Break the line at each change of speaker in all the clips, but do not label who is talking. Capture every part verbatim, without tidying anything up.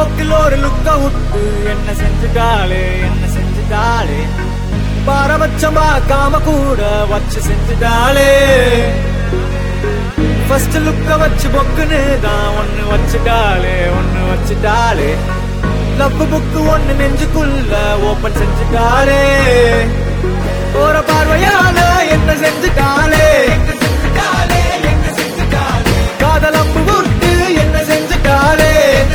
போக்கில் ஒரு லுக்க விட்டு என்ன செஞ்சுட்டாளே என்ன செஞ்சுட்டாளே பாரபட்சம் பார்க்காம கூட வச்சு செஞ்சுட்டாளே ஃபர்ஸ்ட் லுக்க வச்சு பொக்குன்னு தான் ஒன்னு வச்சுட்டாளே ஒன்னு வச்சுட்டாளே லவ் புக்கு ஒன்னு நெஞ்சுக்குள்ள ஓபன் செஞ்சுட்டாளே போற பார்வையால என்ன செஞ்சுட்டாளே காதல் அம்பு விட்டு என்ன செஞ்சுட்டாளே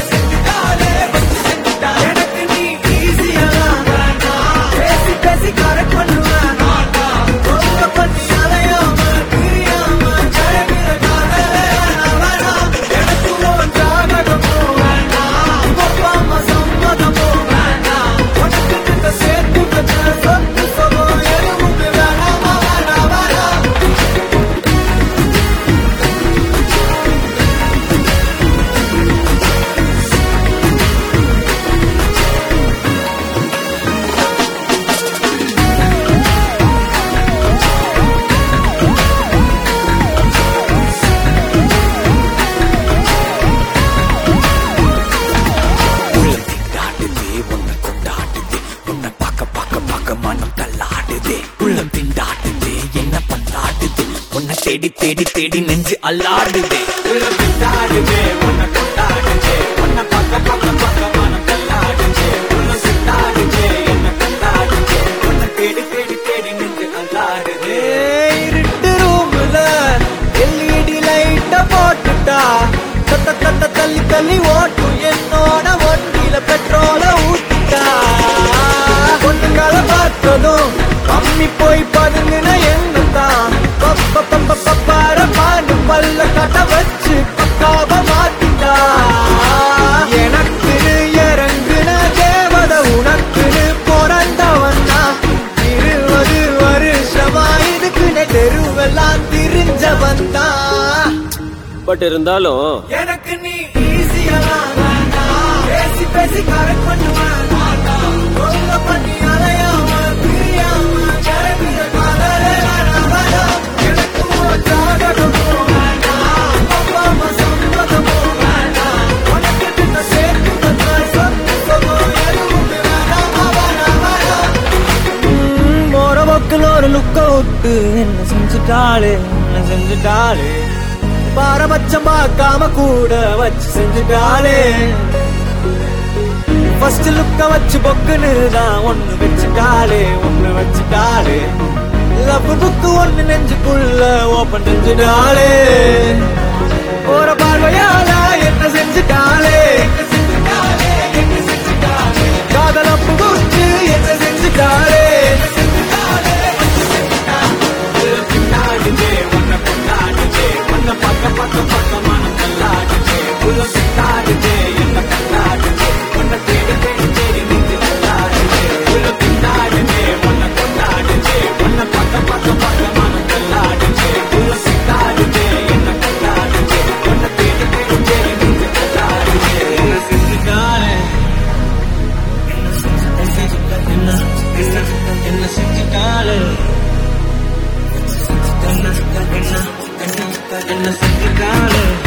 எனக்கு நீ ஈஸியா பேசி பேசி கரெக்ட் பண்ணுவேன் பண்ணி அலையாம பிரியாம ஜெயகிற காதலே எனக்கு உன் ஜாதகமோ வேண்டாம் ஒப்பாம சம்மதமோ வேண்டாம் உனக்கு கிட்ட சேர்த்து வச்ச சொத்து சொகோ எதுவும் வேணாமா வேணாம் வேணாம்
தேடி தேடி தேடி நெஞ்சு அல்லாடுதே கொண்டாடுதே உன்னை கொண்டாடுதே உன்னை பக்க பக்க பக்க மனம் கல்லாடுதே உன்னை சுத்தாடுதே என்ன கொண்டாடுதே உன்னை தேடி தேடி தேடி நெஞ்சு அல்லாடுதே
இருட்டு ரூம்ல எல்இடி லைட்ட போட்டுட்டா தத்த தத்த தள்ளி தள்ளி ஓட்டும் என்னோட வண்டியில பெட்ரோல ஊத்திட்டா பொண்ணுங்களை பார்த்ததும் அம்மி போய் பதுங்கின என்னதான் பப்ப பப்ப பப்பார பாண்டு பல்ல கட்ட வச்சு பக்காவ மாத்திட்டா எனக்குன்னு இறங்குன தேவத உனக்குன்னு பிறந்தவன்னா இருபது வருஷமா இதுக்குன்னு தெருவெல்லாம் திரிஞ்ச வந்தா
பட் இருந்தாலும்
எனக்கு நீ ஈஸியா பேசி பேசி கரெக்ட் பண்ணுவேன் பண்ணி அலையாம பிரியாம ஜெயகிற காதலே வேணாம் எனக்கு உன் ஜாதகமோ வேண்டாம் ஒப்பாம சம்மதமோ வேண்டாம் உனக்கு கிட்ட சேர்த்து வச்ச சொத்து சொகோ எதுவும் வேணாமா வேணாம் வேணாம் போற போக்கில் ஒரு லுக்க விட்டு என்ன செஞ்சுட்டாளே என்ன செஞ்சுட்டாளே பாரபட்சம் பார்க்காம கூட வச்சு செஞ்சுட்டாளே ஃபர்ஸ்ட் லுக்க வச்சு பொக்குன்னு தான் ஒன்னு வச்சுட்டாளே ஒன்னு வச்சுட்டாளே லவ் புக்கு ஒன்னு நெஞ்சுக்குள்ள ஓபன் செஞ்சுட்டாளே போற பார்வையால என்ன செஞ்சுட்டாளே காதல் அம்பு விட்டு என்ன செஞ்சுட்டாளே
கொண்டாடுதே உன்னை கொண்டாடுதே உன்னை பக்க பக்க பக்க மனம் கல்லாடுதே உள்ள சுத்தாடுதே என்ன கொண்டாடுதே உன்னை தேடி தேடி தேடி நெஞ்சு அல்லாடுதே உள்ள கொண்டாடுதே உன்னை கொண்டாடுதே உன்னை பக்க பக்க பக்க மனம் கல்லாடுதே உள்ள சுத்தாடுதே என்ன கொண்டாடுதே உன்னை தேடி தேடி தேடி நெஞ்சு அல்லாடுதே என்ன செஞ்சுட்டாளே என்ன செஞ்சுட்டாளே என்ன செஞ்சுட்டாளே